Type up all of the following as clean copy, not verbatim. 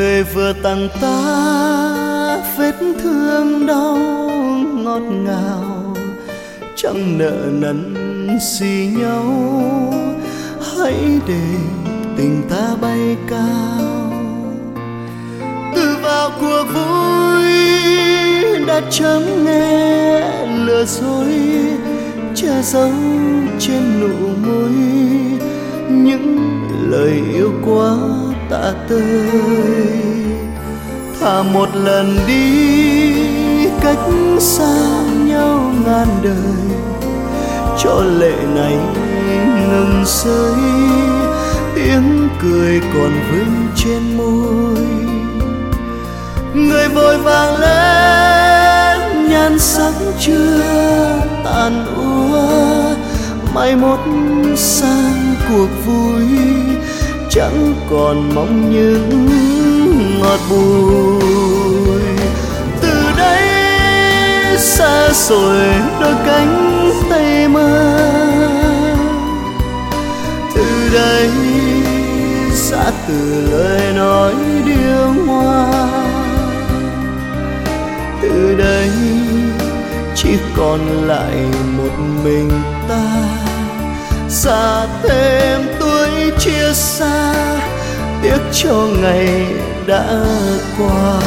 người vừa tặng ta vết thương đau ngọt ngào, chẳng nợ nần gì nhau, hãy để tình ta bay cao. Từ vào cuộc vui đã chấm nghe lừa dối, che giấu trên nụ môi những lời yêu quá tạ tơi. Thà một lần đi cách xa nhau ngàn đời, cho lệ này ngừng rơi, tiếng cười còn vương trên môi. Người vội vàng lên nhan sắc chưa tàn úa, mai mốt sang cuộc vui chẳng còn mong những ngọt bùi. Từ đây xa rồi đôi cánh tay mơ, từ đây xa từ lời nói điêu hoa, từ đây chỉ còn lại một mình ta. Xa thêm tuổi chia xa, tiếc cho ngày đã qua.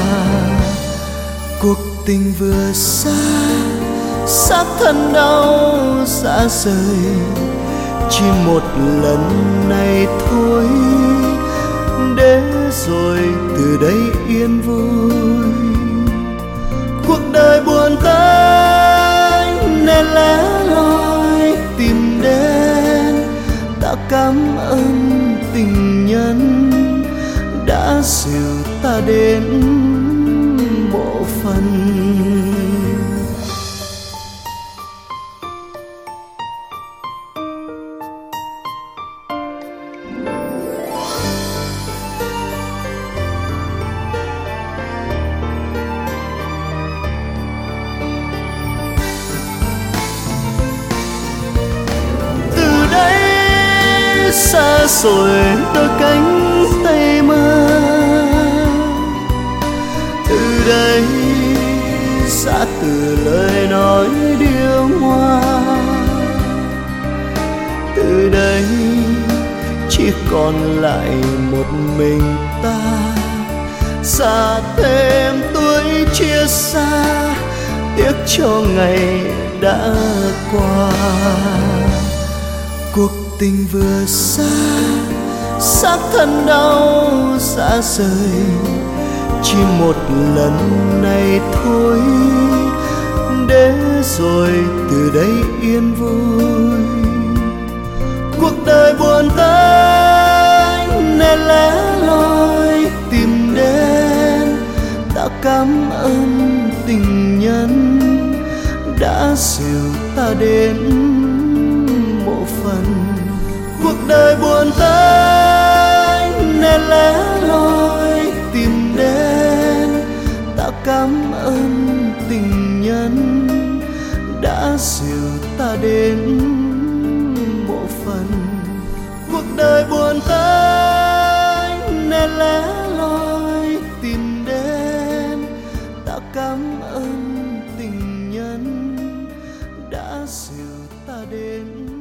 Cuộc tình vừa xa, xác thân đau xa rời, chỉ một lần này thôi, để rồi từ đây yên vui. Cuộc đời buồn tênh nên lẻ loi tìm đến, ta cảm ơn tình nhân đã dìu ta đến mộ phần. Xa rồi đôi cánh tay mơ, từ đây xa từ lời nói điêu hoa, từ đây chỉ còn lại một mình ta. Xa thêm tuổi chia xa, tiếc cho ngày đã qua. Cuộc tình vừa xa, xác thân đau xa rời, chỉ một lần này thôi, để rồi từ đây yên vui. Cuộc đời buồn tênh nên lẻ loi tìm đến, ta cảm ơn tình nhân đã dìu ta đến mộ phần. Cuộc đời buồn tênh nên lẻ loi tìm đến, ta cảm ơn tình nhân đã dìu ta đến mộ phần. Cuộc đời buồn tênh nên lẻ loi tìm đến, ta cảm ơn tình nhân đã dìu ta đến